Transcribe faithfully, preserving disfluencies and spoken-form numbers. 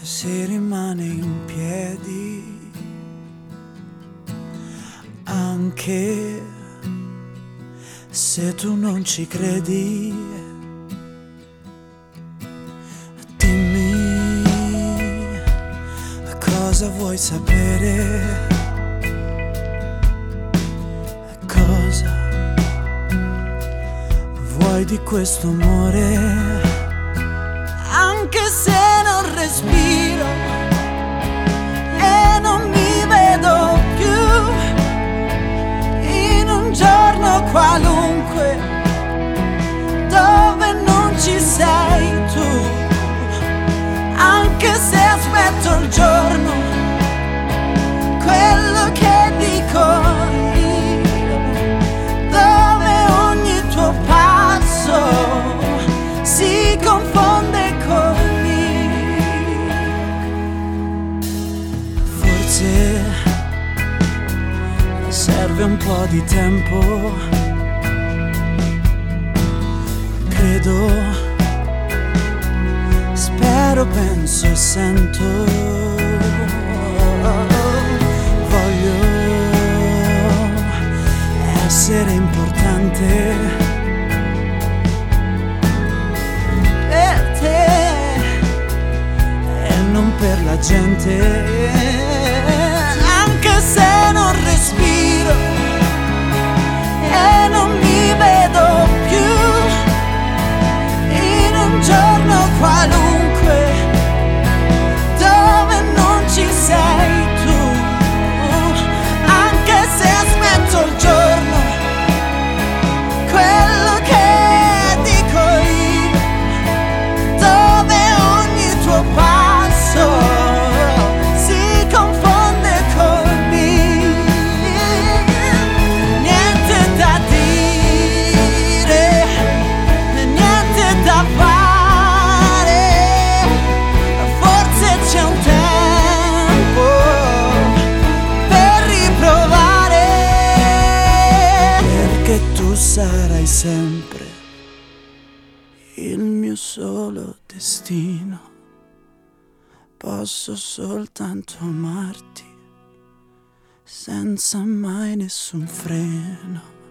si rimane in piedi anche se tu non ci credi. Dimmi cosa vuoi sapere, cosa vuoi di questo amore. Anche se non respiro e non mi vedo più, in un giorno qualunque dove non ci sei tu, anche se aspetto il giorno, quello che dico io, dove ogni tuo passo si confonde con me. Forse serve un po' di tempo, credo, spero, penso e sento. Voglio essere importante per te e non per la gente. Anche se non respiro e non mi vedo più, in un giorno qualunque dove non ci sei tu, anche se aspetto il giorno, quello che dico io, dove ogni tuo passo si confonde con me. Niente da dire, niente da fare, forse c'è un tempo per riprovare, perché tu sarai sempre il mio solo destino. Posso soltanto amarti senza mai nessun freno.